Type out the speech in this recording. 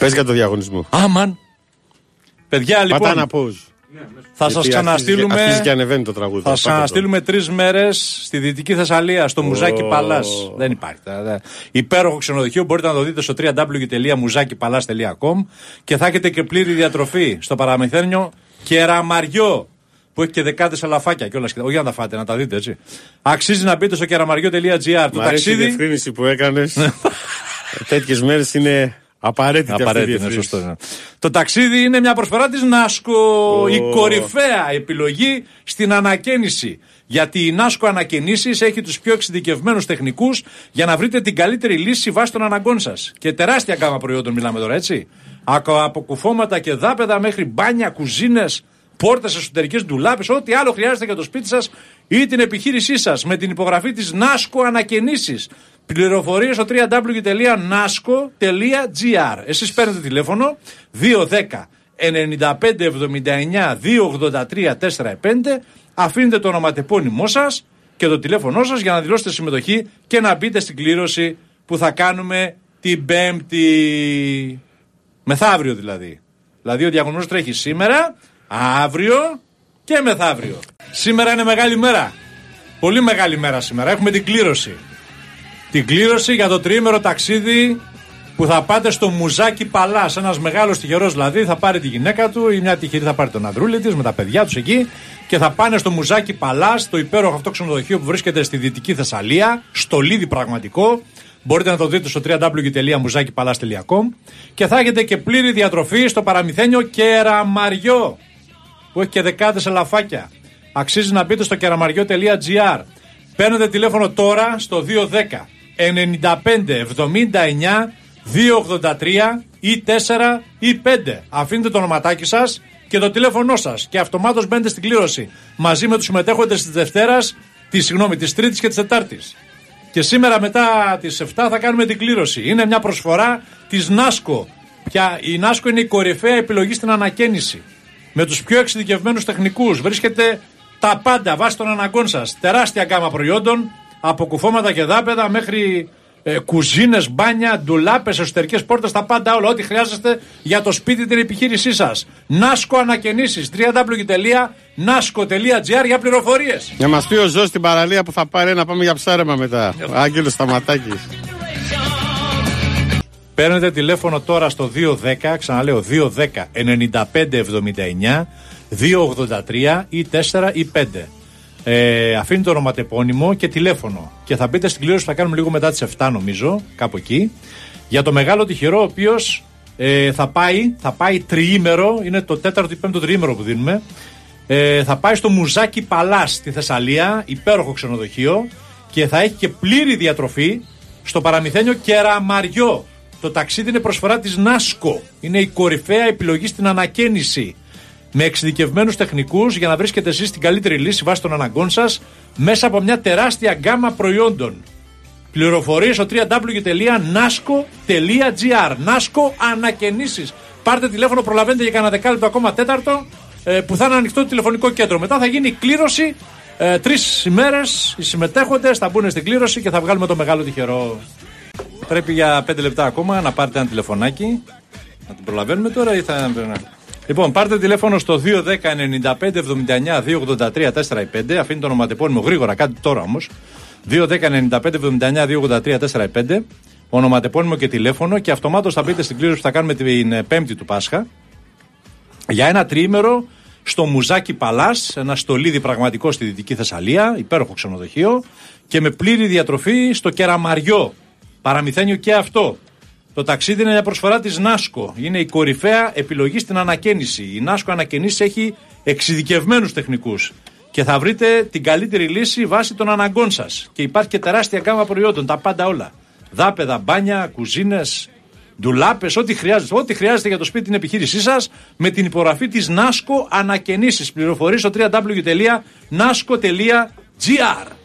Πες για το διαγωνισμό. Άμαν. Παιδιά, λοιπόν. Πατά να pause. Θα σας ξαναστείλουμε. Αρχίζει και ανεβαίνει το τραγούδι. Θα σας ξαναστείλουμε 3 μέρες στη Δυτική Θεσσαλία, στο Μουζάκι Παλάς. Δεν υπάρχει. Υπέροχο ξενοδοχείο. Μπορείτε να το δείτε στο www.muzakipalas.com και θα έχετε και πλήρη διατροφή στο παραμυθένιο Κεραμαριό, που έχει και δεκάδες αλαφάκια και όλα σχετικά. Όχι να τα φάτε, να τα δείτε έτσι. Αξίζει να μπείτε στο κεραμαριό.gr. Το ταξίδι. Η διευκρίνηση που έκανες τέτοιες μέρες είναι απαραίτητη. Σωστό, ναι. Το ταξίδι είναι μια προσφορά της Νάσκο. Η κορυφαία επιλογή στην ανακαίνιση. Γιατί η Νάσκο Ανακαινήσεις έχει τους πιο εξειδικευμένους τεχνικούς για να βρείτε την καλύτερη λύση βάσει των αναγκών σας. Και τεράστια γάμα προϊόντων μιλάμε τώρα, έτσι. Από κουφώματα και δάπεδα μέχρι μπάνια, κουζίνες, πόρτες, εσωτερικές ντουλάπες, ό,τι άλλο χρειάζεται για το σπίτι σας ή την επιχείρησή σας. Με την υπογραφή της Νάσκο Ανακαινήσεις. Πληροφορίες στο www.nasco.gr. Εσείς παίρνετε τηλέφωνο 210 95 79 283 45, αφήνετε το ονοματεπώνυμό σας και το τηλέφωνό σας για να δηλώσετε συμμετοχή και να μπείτε στην κλήρωση που θα κάνουμε την Πέμπτη. Μεθαύριο δηλαδή. Δηλαδή ο διαγωνισμός τρέχει σήμερα, αύριο και μεθαύριο. Σήμερα είναι μεγάλη μέρα. Πολύ μεγάλη μέρα σήμερα. Έχουμε την κλήρωση. Την κλήρωση για το τριήμερο ταξίδι που θα πάτε στο Μουζάκι Παλάς. Ένας μεγάλος τυχερός δηλαδή θα πάρει τη γυναίκα του ή μια τυχερή θα πάρει τον ανδρούλη της με τα παιδιά τους εκεί και θα πάνε στο Μουζάκι Παλάς, το υπέροχο αυτό ξενοδοχείο που βρίσκεται στη Δυτική Θεσσαλία, στολίδι πραγματικό. Μπορείτε να το δείτε στο www.muzakipalas.com και θα έχετε και πλήρη διατροφή στο παραμυθένιο Κεραμαριό που έχει και δεκάδες ελαφάκια. Αξίζει να μπείτε στο κεραμαριό.gr. Παίρνετε τηλέφωνο τώρα στο 210 95 79 283 ή 4 ή 5. Αφήνετε το ονοματάκι σας και το τηλέφωνό σας και αυτομάτως μπαίνετε στην κλήρωση μαζί με τους συμμετέχοντες της Τρίτης και της Τετάρτης. Και σήμερα μετά τις 7 θα κάνουμε την κλήρωση. Είναι μια προσφορά της Νάσκο. Η Νάσκο είναι η κορυφαία επιλογή στην ανακαίνιση. Με τους πιο εξειδικευμένους τεχνικούς. Βρίσκεται τα πάντα βάσει των αναγκών σας. Τεράστια γκάμα προϊόντων, από κουφώματα και δάπεδα μέχρι κουζίνες, μπάνια, ντουλάπες, εσωτερικές πόρτες, τα πάντα όλα. Ό,τι χρειάζεστε για το σπίτι, την επιχείρησή σας. Νάσκο Ανακαινήσεις. www.nasco.gr για πληροφορίες. Για μας πει ο Ζώος στην παραλία που θα πάρει να πάμε για ψάρεμα μετά. Άγγελος Σταματάκης. Παίρνετε τηλέφωνο τώρα στο 210, ξαναλέω 210 95 79 283 ή 4 ή 5. Αφήνει το ονοματεπώνυμο και τηλέφωνο. Και θα μπείτε στην κλήρωση που θα κάνουμε λίγο μετά τις 7 νομίζω, κάπου εκεί. Για το μεγάλο τυχερό, ο οποίος θα πάει τριήμερο, είναι το 4ο ή 5ο τριήμερο που δίνουμε. Θα πάει στο Μουζάκι Παλάς στη Θεσσαλία, υπέροχο ξενοδοχείο. Και θα έχει και πλήρη διατροφή στο παραμυθένιο Κεραμαριό. Το ταξίδι είναι προσφορά της Νάσκο. Είναι η κορυφαία επιλογή στην ανακαίνιση. Με εξειδικευμένους τεχνικούς για να βρίσκετε εσείς την καλύτερη λύση βάσει των αναγκών σας μέσα από μια τεράστια γκάμα προϊόντων. Πληροφορίες στο www.nasco.gr. Νάσκο Ανακαινήσεις. Πάρτε τηλέφωνο, προλαβαίνετε για κανένα δεκάλεπτο ακόμα τέταρτο που θα είναι ανοιχτό το τηλεφωνικό κέντρο. Μετά θα γίνει η κλήρωση. 3 ημέρες οι συμμετέχοντες θα μπουν στην κλήρωση και θα βγάλουμε το μεγάλο τυχερό. Πρέπει για 5 λεπτά ακόμα να πάρετε ένα τηλεφωνάκι. Να την προλαβαίνουμε τώρα ή θα. Λοιπόν, πάρτε τηλέφωνο στο 210 95 79 283 4 5. Αφήνει το ονοματεπώνυμο γρήγορα, κάτι τώρα όμως. 210 95 79 283 4 5. Ονοματεπώνυμο και τηλέφωνο και αυτομάτως θα μπείτε στην κλήρωση που θα κάνουμε την Πέμπτη του Πάσχα. Για ένα τριήμερο στο Μουζάκι Παλάς, ένα στολίδι πραγματικό στη Δυτική Θεσσαλία, υπέροχο ξενοδοχείο και με πλήρη διατροφή στο Κεραμαριό. Παραμυθένιο και αυτό. Το ταξίδι είναι μια προσφορά της Νάσκο. Είναι η κορυφαία επιλογή στην ανακαίνιση. Η Νάσκο Ανακαινήσεις έχει εξειδικευμένους τεχνικούς και θα βρείτε την καλύτερη λύση βάσει των αναγκών σας. Και υπάρχει και τεράστια γκάμα προϊόντων, τα πάντα όλα. Δάπεδα, μπάνια, κουζίνες, ντουλάπες, ό,τι χρειάζεται. Ό,τι χρειάζεται για το σπίτι, την επιχείρησή σας με την υπογραφή της Νάσκο Ανακαινήσεις. Πληροφορίες στο www.nasco.gr.